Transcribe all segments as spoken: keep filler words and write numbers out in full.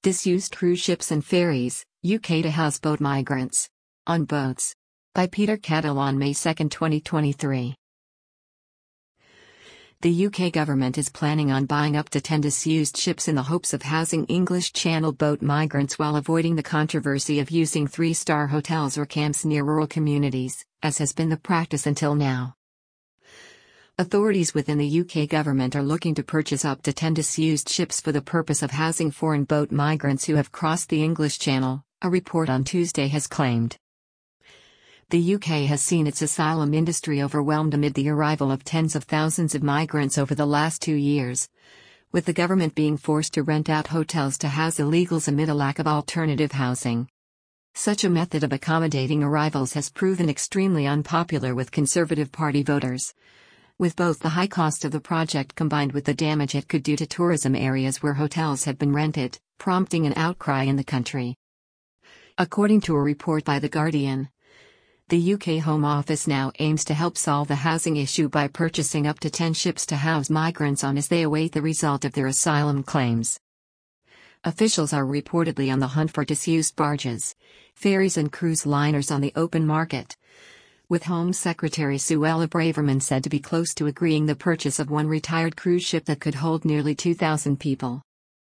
Disused cruise ships and ferries, U K to house boat migrants. On boats. By Peter Cattle on May second twenty twenty-three. The U K government is planning on buying up to ten disused ships in the hopes of housing English Channel boat migrants while avoiding the controversy of using three-star hotels or camps near rural communities, as has been the practice until now. Authorities within the U K government are looking to purchase up to ten disused ships for the purpose of housing foreign boat migrants who have crossed the English Channel, a report on Tuesday has claimed. The U K has seen its asylum industry overwhelmed amid the arrival of tens of thousands of migrants over the last two years, with the government being forced to rent out hotels to house illegals amid a lack of alternative housing. Such a method of accommodating arrivals has proven extremely unpopular with Conservative Party voters, with both the high cost of the project combined with the damage it could do to tourism areas where hotels have been rented, prompting an outcry in the country. According to a report by The Guardian, the U K Home Office now aims to help solve the housing issue by purchasing up to ten ships to house migrants on as they await the result of their asylum claims. Officials are reportedly on the hunt for disused barges, ferries and cruise liners on the open market, with Home Secretary Suella Braverman said to be close to agreeing the purchase of one retired cruise ship that could hold nearly two thousand people.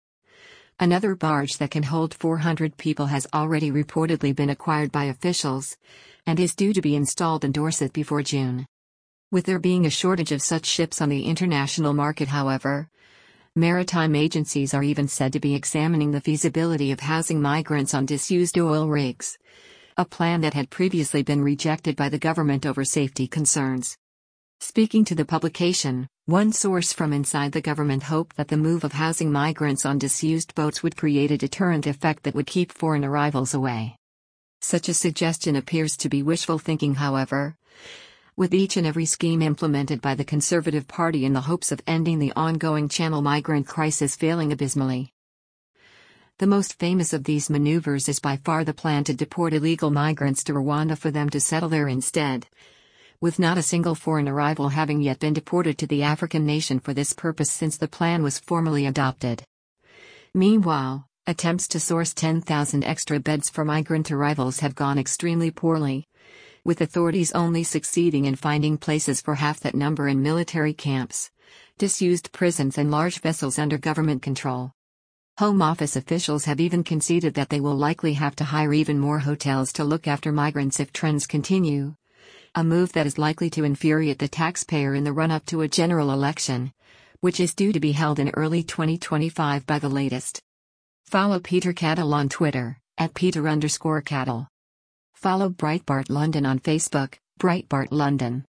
Another barge that can hold four hundred people has already reportedly been acquired by officials, and is due to be installed in Dorset before June. With there being a shortage of such ships on the international market, however, maritime agencies are even said to be examining the feasibility of housing migrants on disused oil rigs, a plan that had previously been rejected by the government over safety concerns. Speaking to the publication, one source from inside the government hoped that the move of housing migrants on disused boats would create a deterrent effect that would keep foreign arrivals away. Such a suggestion appears to be wishful thinking, however, with each and every scheme implemented by the Conservative Party in the hopes of ending the ongoing Channel migrant crisis failing abysmally. The most famous of these maneuvers is by far the plan to deport illegal migrants to Rwanda for them to settle there instead, with not a single foreign arrival having yet been deported to the African nation for this purpose since the plan was formally adopted. Meanwhile, attempts to source ten thousand extra beds for migrant arrivals have gone extremely poorly, with authorities only succeeding in finding places for half that number in military camps, disused prisons and large vessels under government control. Home Office officials have even conceded that they will likely have to hire even more hotels to look after migrants if trends continue, a move that is likely to infuriate the taxpayer in the run-up to a general election, which is due to be held in early twenty twenty-five by the latest. Follow Peter Cattle on Twitter, at Peter underscore Cattle. Follow Breitbart London on Facebook, Breitbart London.